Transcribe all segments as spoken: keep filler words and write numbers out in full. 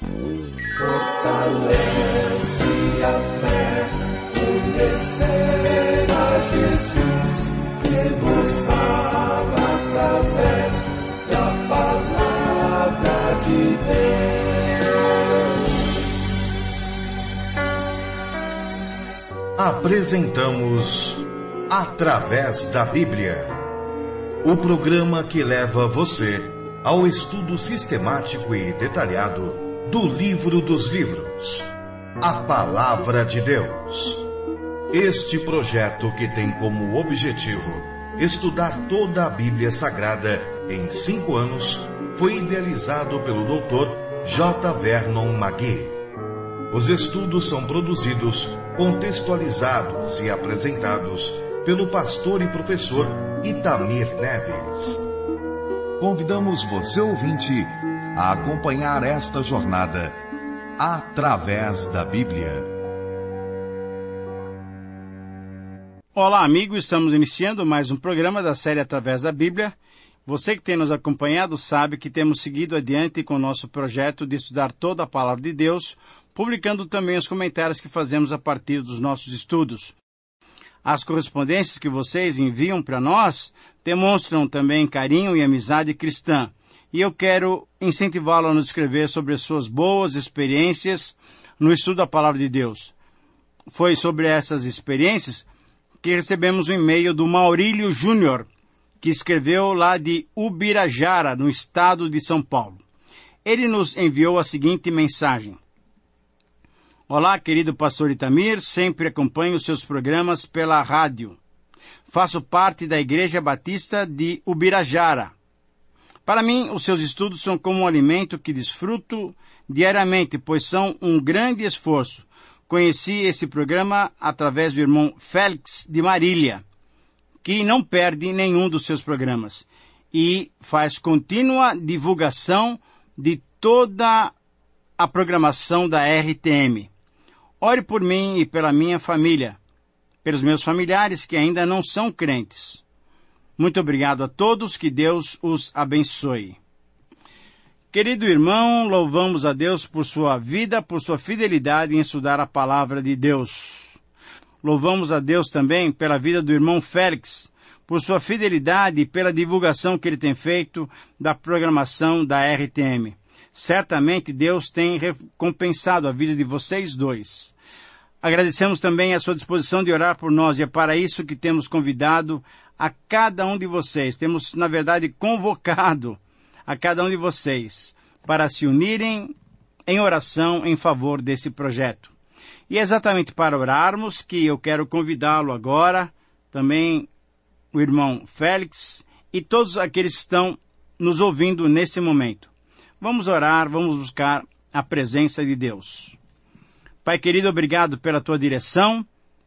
Fortalece a fé, conhecer a Jesus, que nos fala através da palavra de Deus. Apresentamos Através da Bíblia, o programa que leva você ao estudo sistemático e detalhado do livro dos livros, a Palavra de Deus. Este projeto, que tem como objetivo estudar toda a Bíblia Sagrada em cinco anos, foi idealizado pelo doutor J. Vernon McGee. Os estudos são produzidos, contextualizados e apresentados pelo pastor e professor Itamir Neves. Convidamos você, ouvinte, a acompanhar esta jornada através da Bíblia. Olá, amigo, estamos iniciando mais um programa da série Através da Bíblia. Você que tem nos acompanhado sabe que temos seguido adiante com o nosso projeto de estudar toda a Palavra de Deus, publicando também os comentários que fazemos a partir dos nossos estudos. As correspondências que vocês enviam para nós demonstram também carinho e amizade cristã. E eu quero incentivá-lo a nos escrever sobre as suas boas experiências no estudo da Palavra de Deus. Foi sobre essas experiências que recebemos um e-mail do Maurílio Júnior, que escreveu lá de Ubirajara, no estado de São Paulo. Ele nos enviou a seguinte mensagem. Olá, querido pastor Itamir, sempre acompanho os seus programas pela rádio. Faço parte da Igreja Batista de Ubirajara. Para mim, os seus estudos são como um alimento que desfruto diariamente, pois são um grande esforço. Conheci esse programa através do irmão Félix de Marília, que não perde nenhum dos seus programas e faz contínua divulgação de toda a programação da R T M. Ore por mim e pela minha família, pelos meus familiares que ainda não são crentes. Muito obrigado a todos, que Deus os abençoe. Querido irmão, louvamos a Deus por sua vida, por sua fidelidade em estudar a Palavra de Deus. Louvamos a Deus também pela vida do irmão Félix, por sua fidelidade e pela divulgação que ele tem feito da programação da R T M. Certamente Deus tem recompensado a vida de vocês dois. Agradecemos também a sua disposição de orar por nós, e é para isso que temos convidado a cada um de vocês. Temos, na verdade, convocado a cada um de vocês para se unirem em oração em favor desse projeto. E é exatamente para orarmos que eu quero convidá-lo agora, também o irmão Félix e todos aqueles que estão nos ouvindo nesse momento. Vamos orar, vamos buscar a presença de Deus. Pai querido, obrigado pela tua direção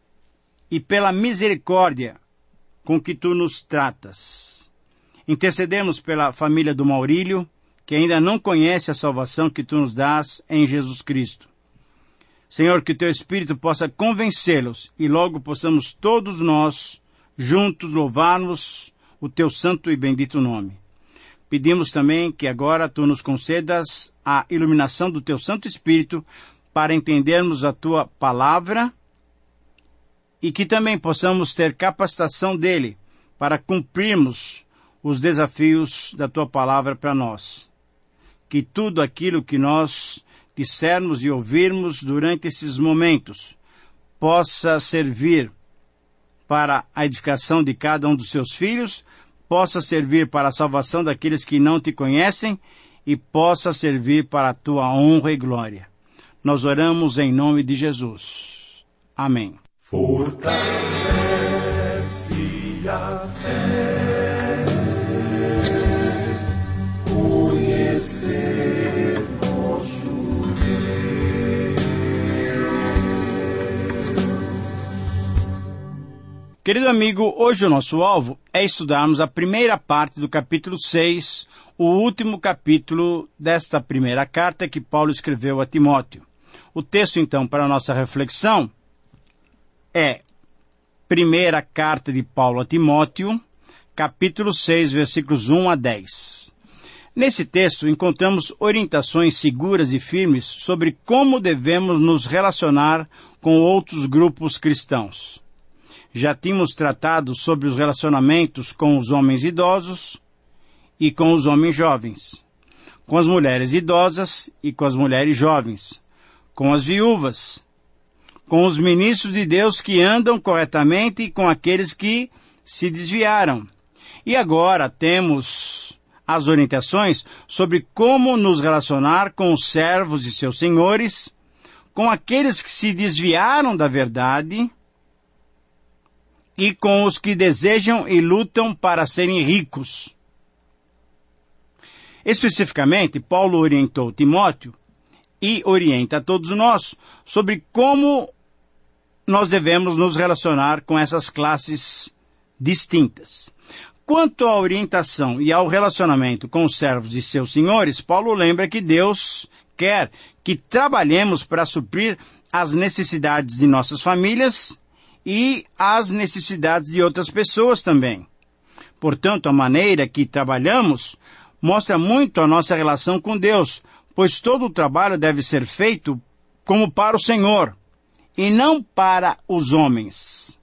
e pela misericórdia com que tu nos tratas. Intercedemos pela família do Maurílio, que ainda não conhece a salvação que tu nos dás em Jesus Cristo. Senhor, que teu Espírito possa convencê-los e logo possamos todos nós juntos louvarmos o teu santo e bendito nome. Pedimos também que agora tu nos concedas a iluminação do teu Santo Espírito para entendermos a tua palavra e que também possamos ter capacitação dele para cumprirmos os desafios da tua palavra para nós. Que tudo aquilo que nós dissermos e ouvirmos durante esses momentos possa servir para a edificação de cada um dos seus filhos, possa servir para a salvação daqueles que não te conhecem e possa servir para a tua honra e glória. Nós oramos em nome de Jesus. Amém. Fortalece a fé, conhecer nosso Deus. Querido amigo, hoje o nosso alvo é estudarmos a primeira parte do capítulo seis, o último capítulo desta primeira carta que Paulo escreveu a Timóteo. O texto, então, para a nossa reflexão é primeira carta de Paulo a Timóteo, capítulo seis, versículos um a dez. Nesse texto, encontramos orientações seguras e firmes sobre como devemos nos relacionar com outros grupos cristãos. Já tínhamos tratado sobre os relacionamentos com os homens idosos e com os homens jovens, com as mulheres idosas e com as mulheres jovens, com as viúvas, com os ministros de Deus que andam corretamente e com aqueles que se desviaram. E agora temos as orientações sobre como nos relacionar com os servos e seus senhores, com aqueles que se desviaram da verdade e com os que desejam e lutam para serem ricos. Especificamente, Paulo orientou Timóteo e orienta a todos nós sobre como nós devemos nos relacionar com essas classes distintas. Quanto à orientação e ao relacionamento com os servos e seus senhores, Paulo lembra que Deus quer que trabalhemos para suprir as necessidades de nossas famílias e as necessidades de outras pessoas também. Portanto, a maneira que trabalhamos mostra muito a nossa relação com Deus, pois todo o trabalho deve ser feito como para o Senhor e não para os homens.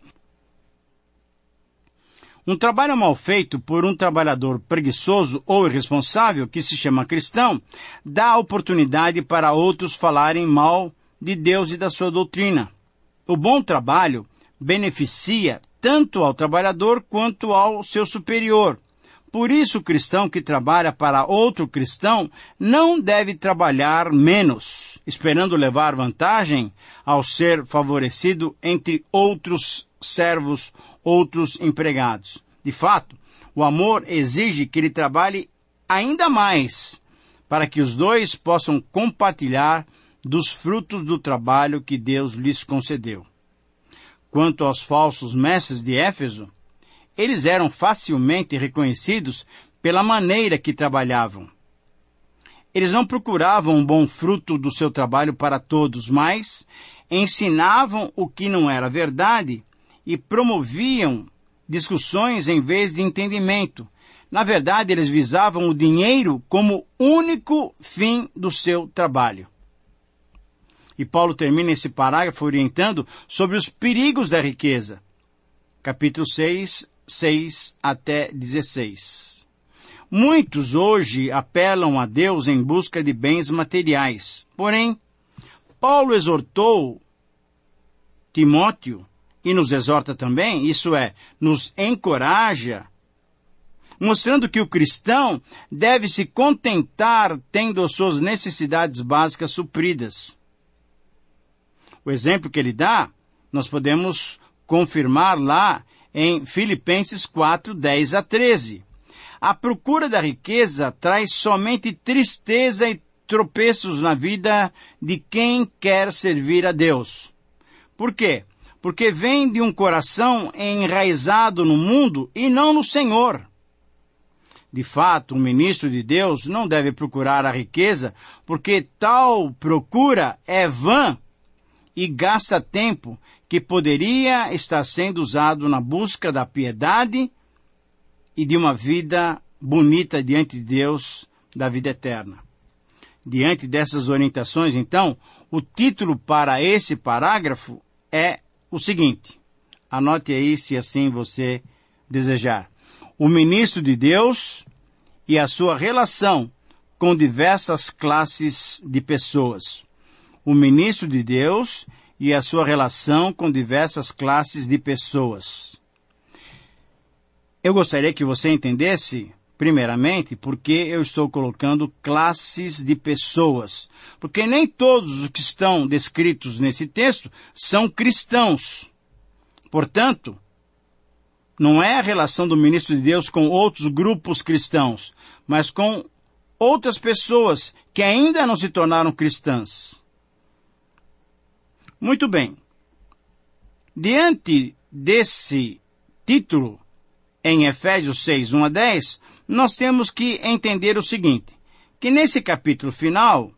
Um trabalho mal feito por um trabalhador preguiçoso ou irresponsável, que se chama cristão, dá oportunidade para outros falarem mal de Deus e da sua doutrina. O bom trabalho beneficia tanto ao trabalhador quanto ao seu superior. Por isso, o cristão que trabalha para outro cristão não deve trabalhar menos, esperando levar vantagem ao ser favorecido entre outros servos, outros empregados. De fato, o amor exige que ele trabalhe ainda mais, para que os dois possam compartilhar dos frutos do trabalho que Deus lhes concedeu. Quanto aos falsos mestres de Éfeso, eles eram facilmente reconhecidos pela maneira que trabalhavam. Eles não procuravam um bom fruto do seu trabalho para todos, mas ensinavam o que não era verdade e promoviam discussões em vez de entendimento. Na verdade, eles visavam o dinheiro como único fim do seu trabalho. E Paulo termina esse parágrafo orientando sobre os perigos da riqueza. Capítulo seis, seis até dezesseis. Muitos hoje apelam a Deus em busca de bens materiais. Porém, Paulo exortou Timóteo e nos exorta também, isso é, nos encoraja, mostrando que o cristão deve se contentar tendo as suas necessidades básicas supridas. O exemplo que ele dá, nós podemos confirmar lá em Filipenses quatro, dez a treze. A procura da riqueza traz somente tristeza e tropeços na vida de quem quer servir a Deus. Por quê? Porque vem de um coração enraizado no mundo e não no Senhor. De fato, um ministro de Deus não deve procurar a riqueza, porque tal procura é vã e gasta tempo que poderia estar sendo usado na busca da piedade e de uma vida bonita diante de Deus, da vida eterna. Diante dessas orientações, então, o título para esse parágrafo é o seguinte, anote aí se assim você desejar. O ministro de Deus e a sua relação com diversas classes de pessoas. O ministro de Deus e a sua relação com diversas classes de pessoas. Eu gostaria que você entendesse, primeiramente, porque eu estou colocando classes de pessoas. Porque nem todos os que estão descritos nesse texto são cristãos. Portanto, não é a relação do ministro de Deus com outros grupos cristãos, mas com outras pessoas que ainda não se tornaram cristãs. Muito bem. Diante desse título, em Efésios seis, um a dez, nós temos que entender o seguinte, que nesse capítulo final,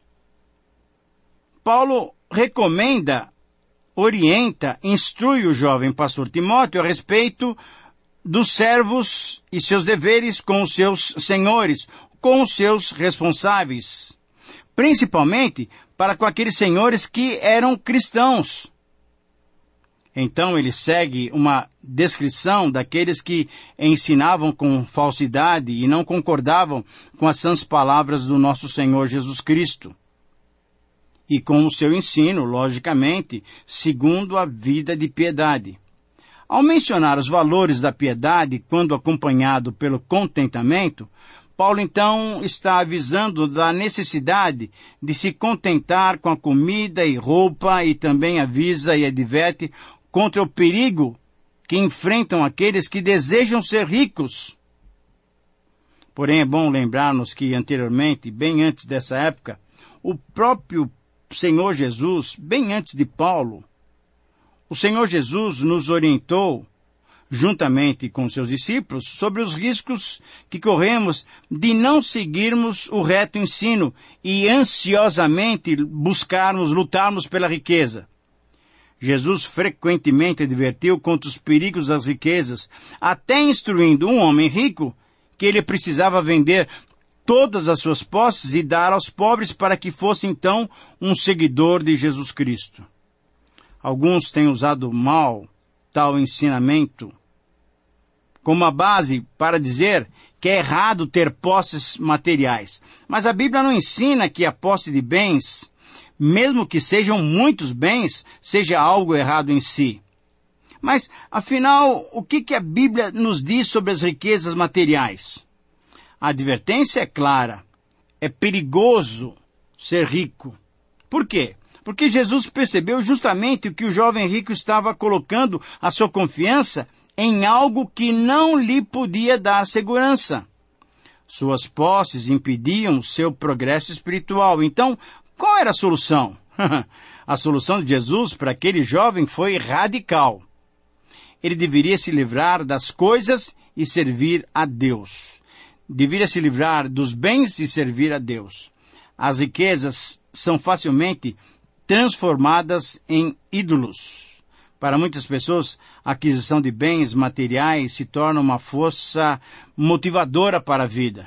Paulo recomenda, orienta, instrui o jovem pastor Timóteo a respeito dos servos e seus deveres com os seus senhores, com os seus responsáveis, principalmente para com aqueles senhores que eram cristãos. Então ele segue uma descrição daqueles que ensinavam com falsidade e não concordavam com as sãs palavras do nosso Senhor Jesus Cristo. E com o seu ensino, logicamente, segundo a vida de piedade. Ao mencionar os valores da piedade, quando acompanhado pelo contentamento, Paulo então está avisando da necessidade de se contentar com a comida e roupa e também avisa e adverte contra o perigo que enfrentam aqueles que desejam ser ricos. Porém, é bom lembrarmos que anteriormente, bem antes dessa época, o próprio Senhor Jesus, bem antes de Paulo, o Senhor Jesus nos orientou, juntamente com seus discípulos, sobre os riscos que corremos de não seguirmos o reto ensino e ansiosamente buscarmos, lutarmos pela riqueza. Jesus frequentemente advertiu contra os perigos das riquezas, até instruindo um homem rico que ele precisava vender todas as suas posses e dar aos pobres para que fosse então um seguidor de Jesus Cristo. Alguns têm usado mal tal ensinamento como a base para dizer que é errado ter posses materiais. Mas a Bíblia não ensina que a posse de bens, mesmo que sejam muitos bens, seja algo errado em si. Mas, afinal, o que, que a Bíblia nos diz sobre as riquezas materiais? A advertência é clara. É perigoso ser rico. Por quê? Porque Jesus percebeu justamente o que o jovem rico estava colocando a sua confiança em algo que não lhe podia dar segurança. Suas posses impediam seu progresso espiritual. Então, qual era a solução? A solução de Jesus para aquele jovem foi radical. Ele deveria se livrar das coisas e servir a Deus. Deveria se livrar dos bens e servir a Deus. As riquezas são facilmente transformadas em ídolos. Para muitas pessoas, a aquisição de bens materiais se torna uma força motivadora para a vida.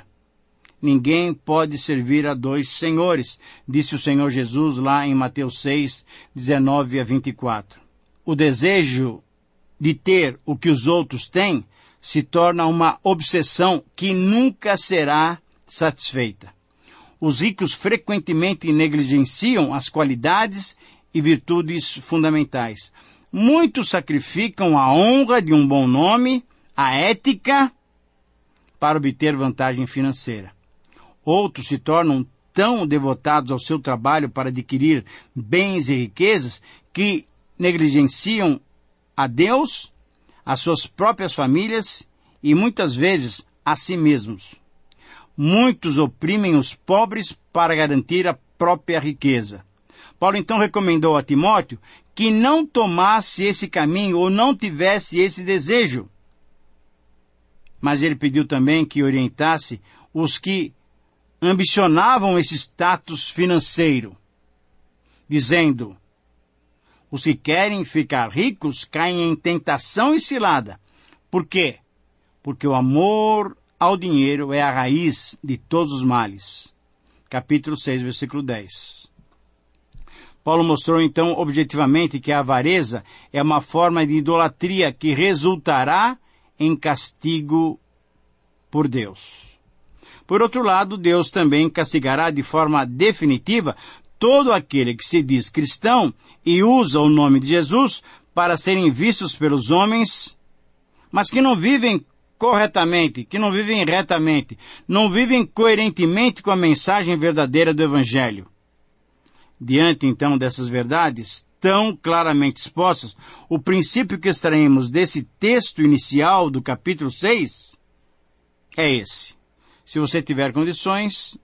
Ninguém pode servir a dois senhores, disse o Senhor Jesus lá em Mateus seis, dezenove a vinte e quatro. O desejo de ter o que os outros têm se torna uma obsessão que nunca será satisfeita. Os ricos frequentemente negligenciam as qualidades e virtudes fundamentais. Muitos sacrificam a honra de um bom nome, a ética, para obter vantagem financeira. Outros se tornam tão devotados ao seu trabalho para adquirir bens e riquezas que negligenciam a Deus, as suas próprias famílias e muitas vezes a si mesmos. Muitos oprimem os pobres para garantir a própria riqueza. Paulo então recomendou a Timóteo que não tomasse esse caminho ou não tivesse esse desejo. Mas ele pediu também que orientasse os que ambicionavam esse status financeiro, dizendo: os que querem ficar ricos caem em tentação e cilada. Por quê? Porque o amor ao dinheiro é a raiz de todos os males. Capítulo seis, versículo dez. Paulo mostrou então objetivamente que a avareza é uma forma de idolatria que resultará em castigo por Deus. Por outro lado, Deus também castigará de forma definitiva todo aquele que se diz cristão e usa o nome de Jesus para serem vistos pelos homens, mas que não vivem corretamente, que não vivem retamente, não vivem coerentemente com a mensagem verdadeira do Evangelho. Diante, então, dessas verdades tão claramente expostas, o princípio que extraímos desse texto inicial do capítulo seis é esse. Se você tiver condições,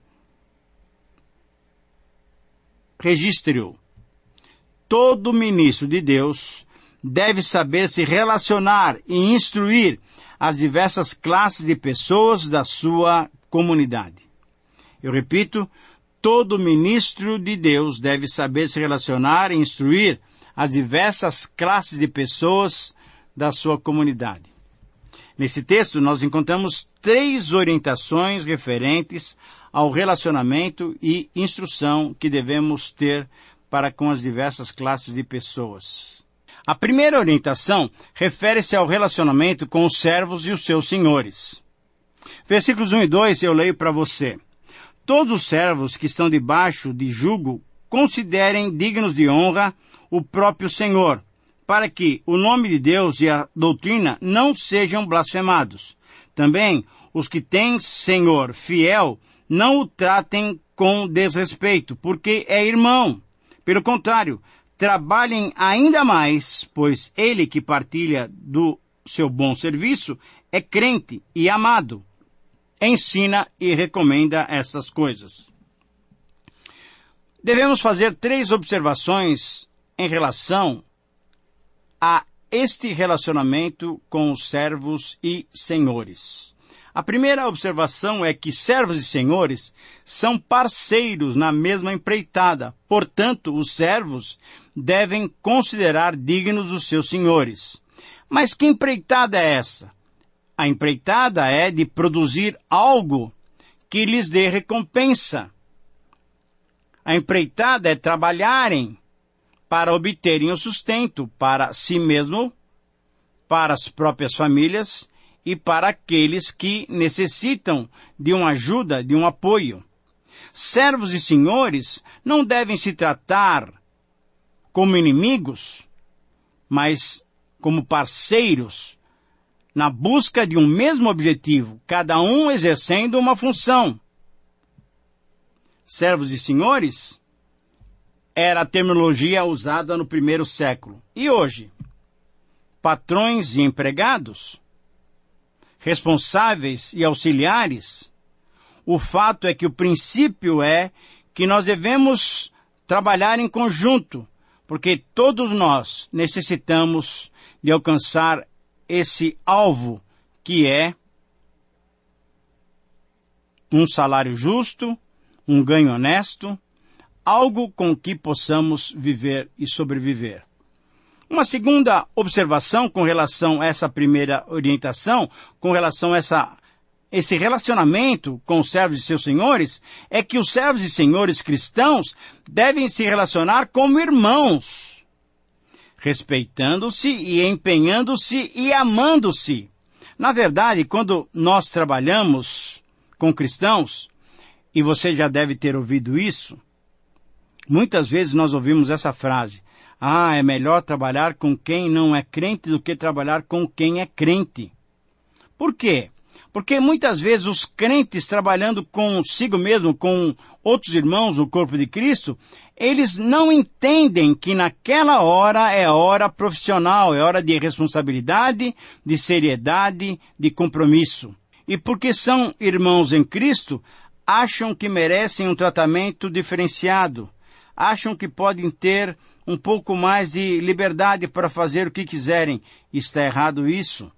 registre-o. Todo ministro de Deus deve saber se relacionar e instruir as diversas classes de pessoas da sua comunidade. Eu repito, todo ministro de Deus deve saber se relacionar e instruir as diversas classes de pessoas da sua comunidade. Nesse texto, nós encontramos três orientações referentes ao relacionamento e instrução que devemos ter para com as diversas classes de pessoas. A primeira orientação refere-se ao relacionamento com os servos e os seus senhores. Versículos um e dois eu leio para você. Todos os servos que estão debaixo de jugo considerem dignos de honra o próprio Senhor, para que o nome de Deus e a doutrina não sejam blasfemados. Também os que têm Senhor fiel não o tratem com desrespeito, porque é irmão. Pelo contrário, trabalhem ainda mais, pois ele que partilha do seu bom serviço é crente e amado. Ensina e recomenda essas coisas. Devemos fazer três observações em relação a este relacionamento com os servos e senhores. A primeira observação é que servos e senhores são parceiros na mesma empreitada. Portanto, os servos devem considerar dignos os seus senhores. Mas que empreitada é essa? A empreitada é de produzir algo que lhes dê recompensa. A empreitada é trabalharem para obterem o sustento para si mesmo, para as próprias famílias e para aqueles que necessitam de uma ajuda, de um apoio. Servos e senhores não devem se tratar como inimigos, mas como parceiros, na busca de um mesmo objetivo, cada um exercendo uma função. Servos e senhores era a terminologia usada no primeiro século. E hoje? Patrões e empregados? Responsáveis e auxiliares? O fato é que o princípio é que nós devemos trabalhar em conjunto, porque todos nós necessitamos de alcançar esse alvo, que é um salário justo, um ganho honesto, algo com que possamos viver e sobreviver. Uma segunda observação com relação a essa primeira orientação, com relação a essa, esse relacionamento com os servos e seus senhores, é que os servos e senhores cristãos devem se relacionar como irmãos, respeitando-se e empenhando-se e amando-se. Na verdade, quando nós trabalhamos com cristãos, e você já deve ter ouvido isso, muitas vezes nós ouvimos essa frase: ah, é melhor trabalhar com quem não é crente do que trabalhar com quem é crente. Por quê? Porque muitas vezes os crentes trabalhando consigo mesmo, com outros irmãos no corpo de Cristo, eles não entendem que naquela hora é hora profissional, é hora de responsabilidade, de seriedade, de compromisso. E porque são irmãos em Cristo, acham que merecem um tratamento diferenciado, acham que podem ter um pouco mais de liberdade para fazer o que quiserem. Está errado isso.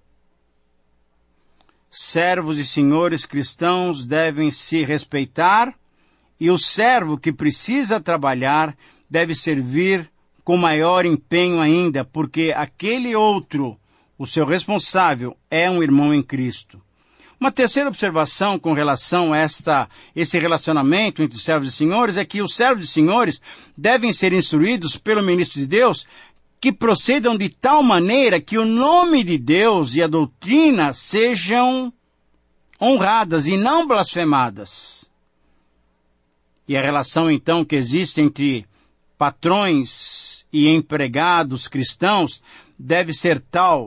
Servos e senhores cristãos devem se respeitar, e o servo que precisa trabalhar deve servir com maior empenho ainda, porque aquele outro, o seu responsável, é um irmão em Cristo. Uma terceira observação com relação a esta, esse relacionamento entre servos e senhores é que os servos e senhores devem ser instruídos pelo ministro de Deus que procedam de tal maneira que o nome de Deus e a doutrina sejam honradas e não blasfemadas. E a relação então que existe entre patrões e empregados cristãos deve ser tal,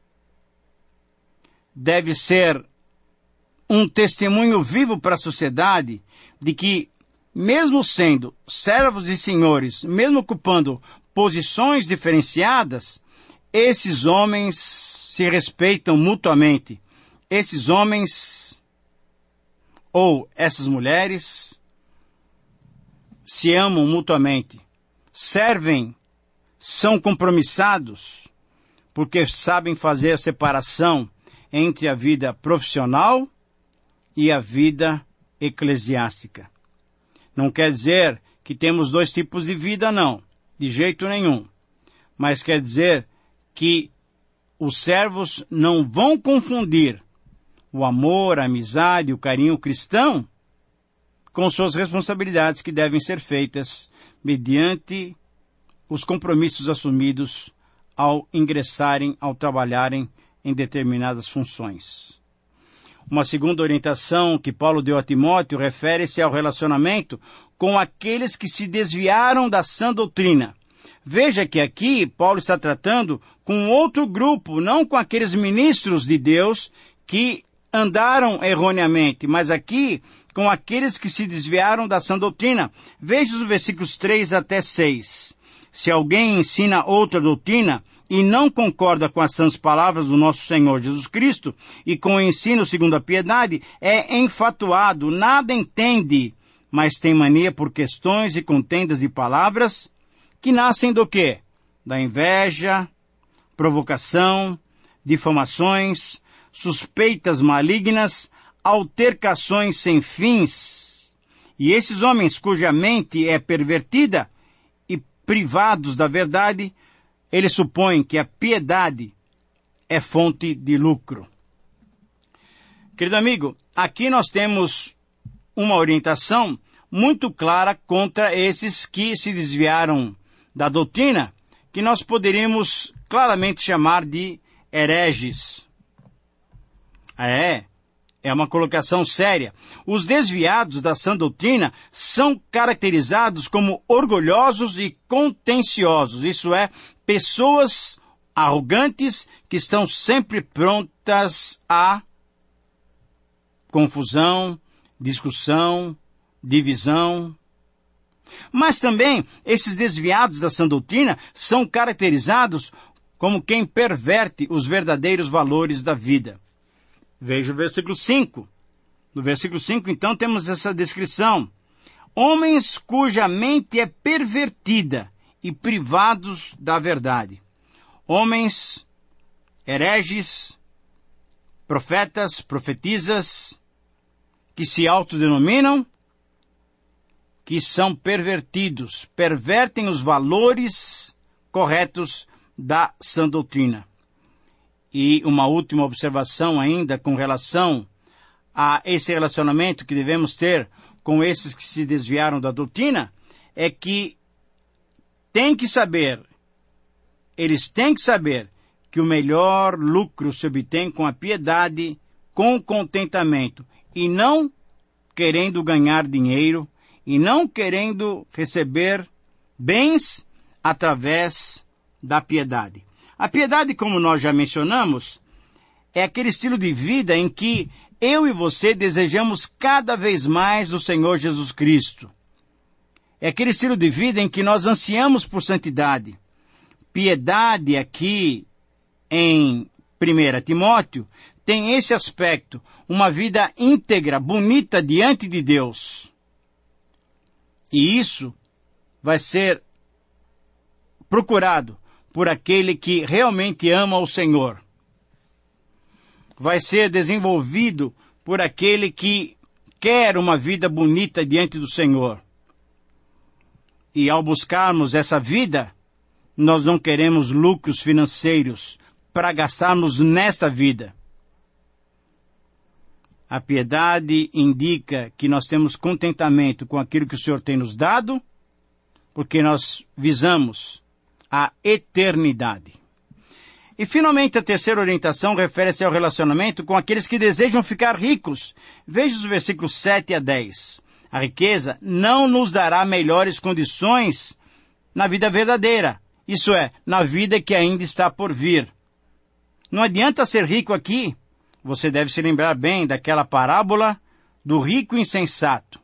deve ser um testemunho vivo para a sociedade de que, mesmo sendo servos e senhores, mesmo ocupando posições diferenciadas, esses homens se respeitam mutuamente. Esses homens ou essas mulheres se amam mutuamente, servem, são compromissados, porque sabem fazer a separação entre a vida profissional e a vida eclesiástica. Não quer dizer que temos dois tipos de vida, não, de jeito nenhum. Mas quer dizer que os servos não vão confundir o amor, a amizade, o carinho cristão com suas responsabilidades que devem ser feitas mediante os compromissos assumidos ao ingressarem, ao trabalharem em determinadas funções. Uma segunda orientação que Paulo deu a Timóteo refere-se ao relacionamento com aqueles que se desviaram da sã doutrina. Veja que aqui Paulo está tratando com outro grupo, não com aqueles ministros de Deus que andaram erroneamente, mas aqui com aqueles que se desviaram da sã doutrina. Veja os versículos três até seis. Se alguém ensina outra doutrina e não concorda com as sãs palavras do nosso Senhor Jesus Cristo e com o ensino segundo a piedade, é enfatuado, nada entende, mas tem mania por questões e contendas de palavras que nascem do quê? Da inveja, provocação, difamações, suspeitas malignas, altercações sem fins. E esses homens cuja mente é pervertida e privados da verdade, eles supõem que a piedade é fonte de lucro. Querido amigo, aqui nós temos uma orientação muito clara contra esses que se desviaram da doutrina, que nós poderíamos claramente chamar de hereges. É, é uma colocação séria. Os desviados da sã doutrina são caracterizados como orgulhosos e contenciosos, isso é, pessoas arrogantes que estão sempre prontas a confusão, discussão, divisão. Mas também esses desviados da sã doutrina são caracterizados como quem perverte os verdadeiros valores da vida. Veja o versículo cinco. No versículo cinco, então, temos essa descrição. Homens cuja mente é pervertida e privados da verdade. Homens hereges, profetas, profetisas, que se autodenominam, que são pervertidos, pervertem os valores corretos da sã doutrina. E uma última observação ainda com relação a esse relacionamento que devemos ter com esses que se desviaram da doutrina, é que tem que saber, eles têm que saber que o melhor lucro se obtém com a piedade, com contentamento, e não querendo ganhar dinheiro, e não querendo receber bens através da piedade. A piedade, como nós já mencionamos, é aquele estilo de vida em que eu e você desejamos cada vez mais do Senhor Jesus Cristo. É aquele estilo de vida em que nós ansiamos por santidade. Piedade aqui em primeiro Timóteo tem esse aspecto, uma vida íntegra, bonita diante de Deus. E isso vai ser procurado por aquele que realmente ama o Senhor. Vai ser desenvolvido por aquele que quer uma vida bonita diante do Senhor. E ao buscarmos essa vida, nós não queremos lucros financeiros para gastarmos nesta vida. A piedade indica que nós temos contentamento com aquilo que o Senhor tem nos dado, porque nós visamos a eternidade. E finalmente a terceira orientação refere-se ao relacionamento com aqueles que desejam ficar ricos. Veja os versículos sete a dez. A riqueza não nos dará melhores condições na vida verdadeira, isso é, na vida que ainda está por vir. Não adianta ser rico aqui. Você deve se lembrar bem daquela parábola do rico insensato.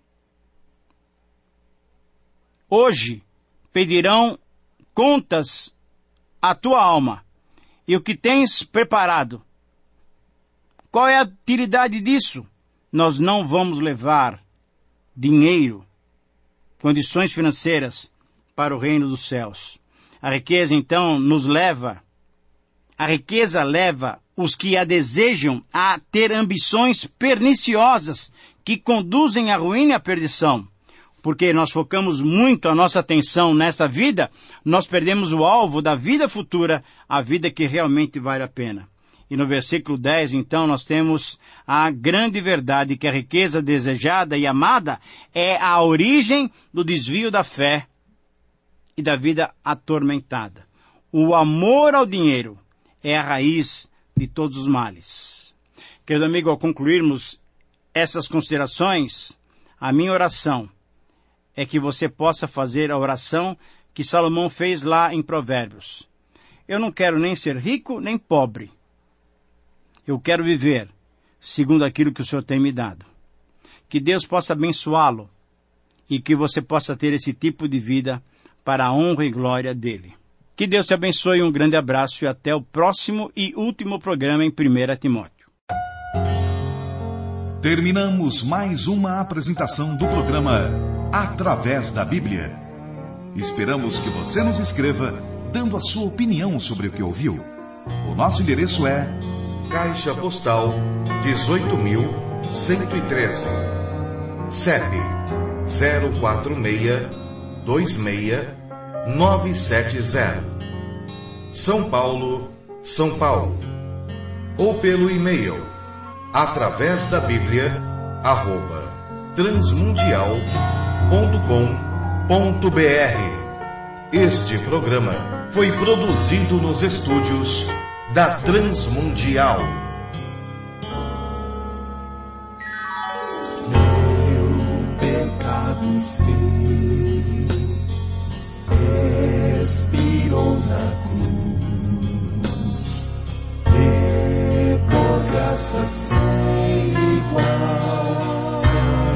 Hoje pedirão contas à tua alma e o que tens preparado. Qual é a utilidade disso? Nós não vamos levar dinheiro, condições financeiras para o reino dos céus. A riqueza, então, nos leva, a riqueza leva os que a desejam a ter ambições perniciosas que conduzem à ruína e à perdição. porque nós focamos muito a nossa atenção nessa vida, nós perdemos o alvo da vida futura, a vida que realmente vale a pena. E no versículo dez, então, nós temos a grande verdade que a riqueza desejada e amada é a origem do desvio da fé e da vida atormentada. O amor ao dinheiro é a raiz de todos os males. Querido amigo, ao concluirmos essas considerações, a minha oração é que você possa fazer a oração que Salomão fez lá em Provérbios. Eu não quero nem ser rico, nem pobre. Eu quero viver segundo aquilo que o Senhor tem me dado. Que Deus possa abençoá-lo e que você possa ter esse tipo de vida para a honra e glória dele. Que Deus te abençoe, um grande abraço e até o próximo e último programa em primeira Timóteo. Terminamos mais uma apresentação do programa Através da Bíblia. Esperamos que você nos escreva dando a sua opinião sobre o que ouviu. O nosso endereço é Caixa Postal dezoito mil cento e treze, C E P zero quatro seis dois seis nove sete zero, São Paulo, São Paulo. Ou pelo e-mail através da Bíblia arroba transmundial ponto com ponto br. Este programa foi produzido nos estúdios da Transmundial. Meu pecado sei, expirou na cruz, e por graça sem igual.